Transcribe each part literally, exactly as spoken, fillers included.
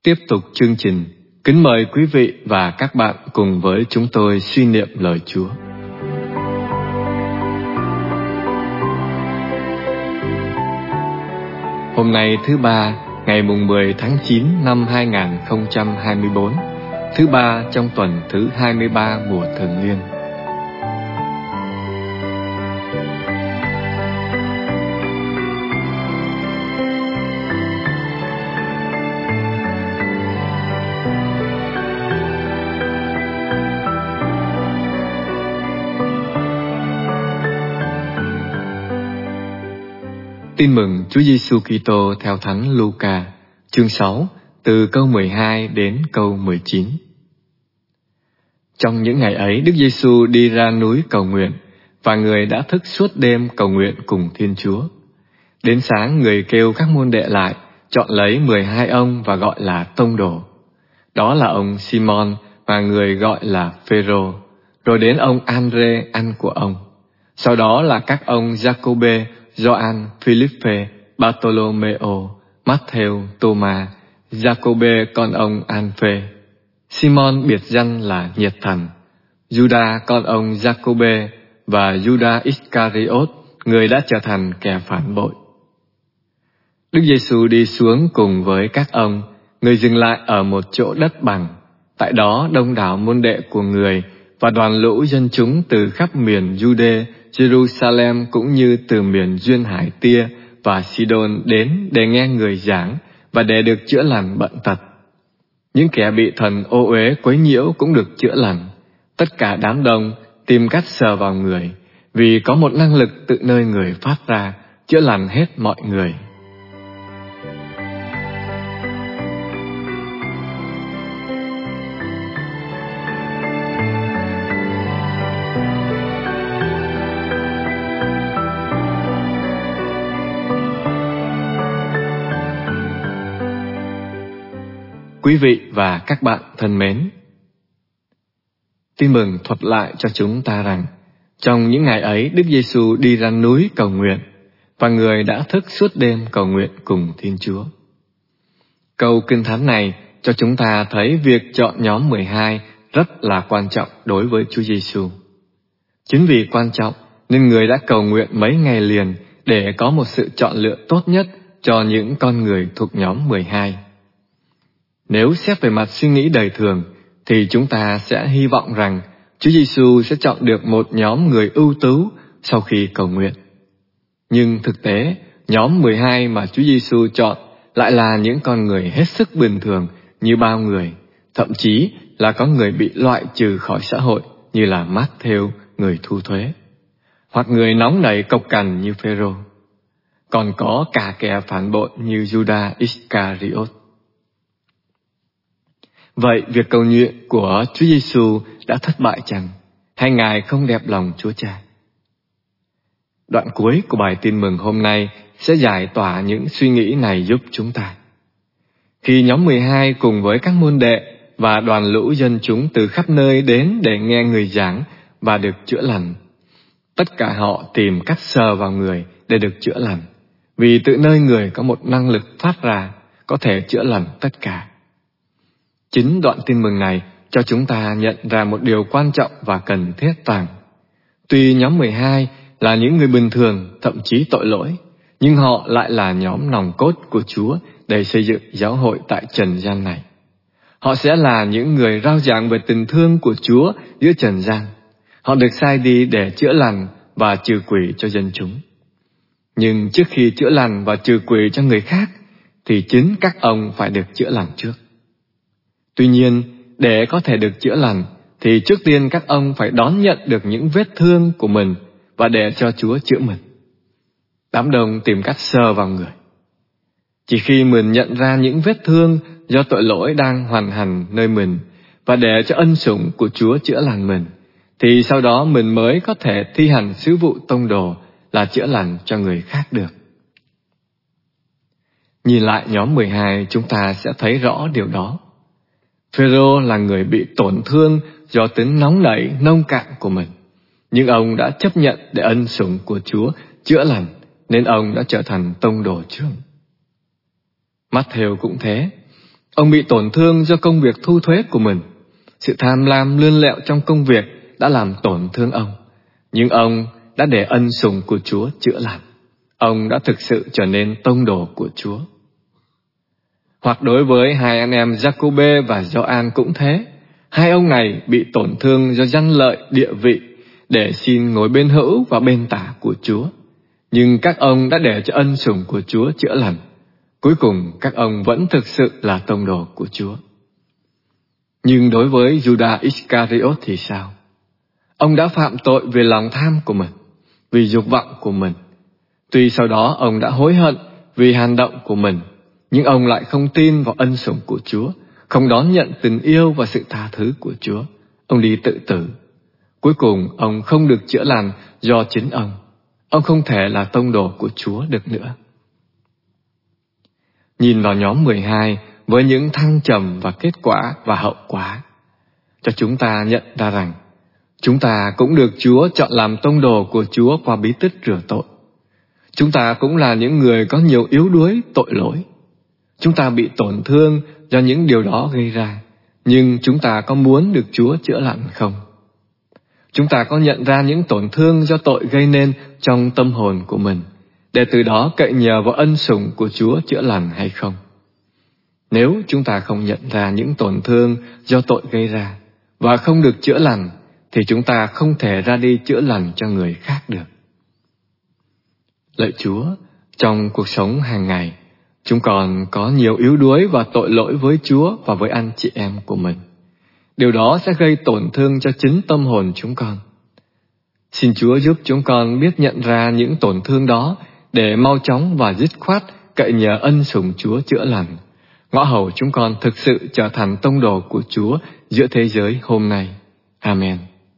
Tiếp tục chương trình, kính mời quý vị và các bạn cùng với chúng tôi suy niệm lời Chúa. Hôm nay thứ ba, ngày mùng mười tháng chín năm hai nghìn không trăm hai mươi bốn, thứ ba trong tuần thứ hai mươi ba mùa thường niên. Tin mừng Chúa Giêsu Kitô theo Thánh Luca, chương sáu, từ câu mười hai đến câu mười chín. Trong những ngày ấy, Đức Giêsu đi ra núi cầu nguyện, và người đã thức suốt đêm cầu nguyện cùng Thiên Chúa. Đến sáng, người kêu các môn đệ lại, chọn lấy mười hai ông và gọi là tông đồ. Đó là ông Simon và người gọi là Phêrô, rồi đến ông Andre anh của ông. Sau đó là các ông Giacôbê, Gioan, Philippe, Bartolomeo, Matthew, Thomas, Giacôbê con ông Alphe, Simon biệt danh là Nhiệt Thành, Juda con ông Giacôbê và Juda Iscariot, người đã trở thành kẻ phản bội. Đức Giêsu đi xuống cùng với các ông, người dừng lại ở một chỗ đất bằng. Tại đó đông đảo môn đệ của người và đoàn lũ dân chúng từ khắp miền Jude, Jerusalem cũng như từ miền duyên hải Tia và Sidon đến để nghe người giảng và để được chữa lành bệnh tật. Những kẻ bị thần ô uế quấy nhiễu cũng được chữa lành. Tất cả đám đông tìm cách sờ vào người, vì có một năng lực tự nơi người phát ra, chữa lành hết mọi người. Quý vị và các bạn thân mến, tin mừng thuật lại cho chúng ta rằng trong những ngày ấy Đức Giêsu đi ra núi cầu nguyện, và người đã thức suốt đêm cầu nguyện cùng Thiên Chúa. Câu Kinh Thánh này cho chúng ta thấy việc chọn nhóm mười hai rất là quan trọng đối với Chúa Giêsu. Chính vì quan trọng nên người đã cầu nguyện mấy ngày liền để có một sự chọn lựa tốt nhất cho những con người thuộc nhóm mười hai. Nếu xét về mặt suy nghĩ đời thường, thì chúng ta sẽ hy vọng rằng Chúa Giêsu sẽ chọn được một nhóm người ưu tú sau khi cầu nguyện. Nhưng thực tế, nhóm mười hai mà Chúa Giêsu chọn lại là những con người hết sức bình thường như bao người, thậm chí là có người bị loại trừ khỏi xã hội như là Matthew, người thu thuế, hoặc người nóng nảy cộc cằn như Phêrô, còn có cả kẻ phản bội như Juda Iscariot. Vậy việc cầu nguyện của Chúa Giêsu đã thất bại chăng? Hay Ngài không đẹp lòng Chúa Cha? Đoạn cuối của bài tin mừng hôm nay sẽ giải tỏa những suy nghĩ này giúp chúng ta. Khi nhóm mười hai cùng với các môn đệ và đoàn lũ dân chúng từ khắp nơi đến để nghe người giảng và được chữa lành, tất cả họ tìm cách sờ vào người để được chữa lành, vì tự nơi người có một năng lực phát ra có thể chữa lành tất cả. Chính đoạn tin mừng này cho chúng ta nhận ra một điều quan trọng và cần thiết rằng, tuy nhóm mười hai là những người bình thường, thậm chí tội lỗi, nhưng họ lại là nhóm nòng cốt của Chúa để xây dựng giáo hội tại trần gian này. Họ sẽ là những người rao giảng về tình thương của Chúa giữa trần gian. Họ được sai đi để chữa lành và trừ quỷ cho dân chúng. Nhưng trước khi chữa lành và trừ quỷ cho người khác, thì chính các ông phải được chữa lành trước. Tuy nhiên, để có thể được chữa lành, thì trước tiên các ông phải đón nhận được những vết thương của mình và để cho Chúa chữa mình. Đám đông tìm cách sờ vào người. Chỉ khi mình nhận ra những vết thương do tội lỗi đang hoành hành nơi mình và để cho ân sủng của Chúa chữa lành mình, thì sau đó mình mới có thể thi hành sứ vụ tông đồ là chữa lành cho người khác được. Nhìn lại nhóm mười hai, chúng ta sẽ thấy rõ điều đó. Phêrô là người bị tổn thương do tính nóng nảy, nông cạn của mình, nhưng ông đã chấp nhận để ân sủng của Chúa chữa lành, nên ông đã trở thành tông đồ trưởng. Matthew cũng thế. Ông bị tổn thương do công việc thu thuế của mình. Sự tham lam lươn lẹo trong công việc đã làm tổn thương ông, nhưng ông đã để ân sủng của Chúa chữa lành. Ông đã thực sự trở nên tông đồ của Chúa. Hoặc đối với hai anh em Giacôbê và Gioan cũng thế. Hai ông này bị tổn thương do danh lợi địa vị để xin ngồi bên hữu và bên tả của Chúa. Nhưng các ông đã để cho ân sủng của Chúa chữa lành. Cuối cùng các ông vẫn thực sự là tông đồ của Chúa. Nhưng đối với Judas Iscariot thì sao? Ông đã phạm tội vì lòng tham của mình, vì dục vọng của mình. Tuy sau đó ông đã hối hận vì hành động của mình, nhưng ông lại không tin vào ân sủng của Chúa, không đón nhận tình yêu và sự tha thứ của Chúa. Ông đi tự tử. Cuối cùng ông không được chữa lành do chính ông. Ông không thể là tông đồ của Chúa được nữa. Nhìn vào nhóm mười hai với những thăng trầm và kết quả và hậu quả, cho chúng ta nhận ra rằng chúng ta cũng được Chúa chọn làm tông đồ của Chúa qua bí tích rửa tội. Chúng ta cũng là những người có nhiều yếu đuối, tội lỗi. Chúng ta bị tổn thương do những điều đó gây ra, nhưng chúng ta có muốn được Chúa chữa lành không? Chúng ta có nhận ra những tổn thương do tội gây nên trong tâm hồn của mình, để từ đó cậy nhờ vào ân sủng của Chúa chữa lành hay không? Nếu chúng ta không nhận ra những tổn thương do tội gây ra và không được chữa lành, thì chúng ta không thể ra đi chữa lành cho người khác được. Lạy Chúa, trong cuộc sống hàng ngày, chúng còn có nhiều yếu đuối và tội lỗi với Chúa và với anh chị em của mình. Điều đó sẽ gây tổn thương cho chính tâm hồn chúng con. Xin Chúa giúp chúng con biết nhận ra những tổn thương đó để mau chóng và dứt khoát cậy nhờ ân sủng Chúa chữa lành. Ngõ hầu chúng con thực sự trở thành tông đồ của Chúa giữa thế giới hôm nay. Amen.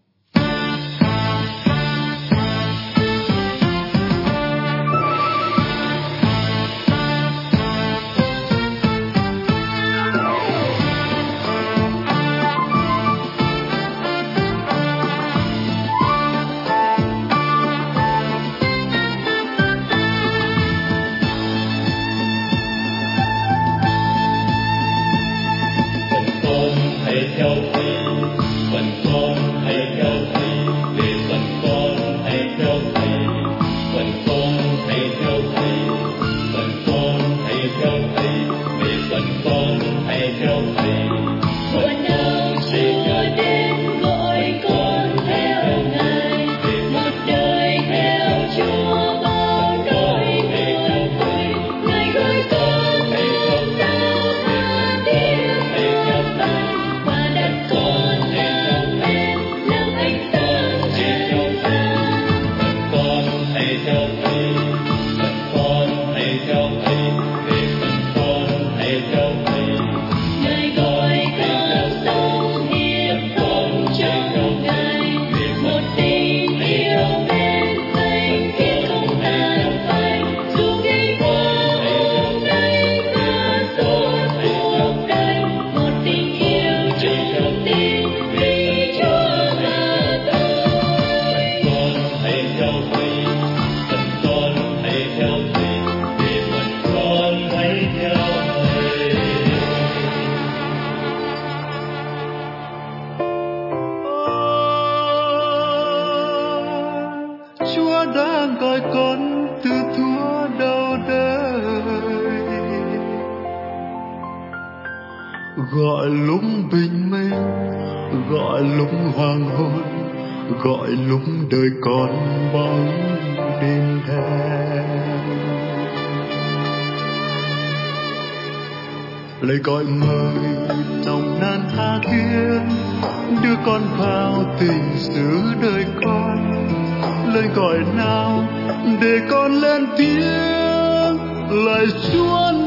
Gọi lúc bình minh, gọi lúc hoàng hôn, gọi lúc đời còn bóng đêm đen. Lời gọi mời trong nan tha thiết, đưa con vào tình xứ đời con. Lời gọi nào để con lên tiếng, lời Chúa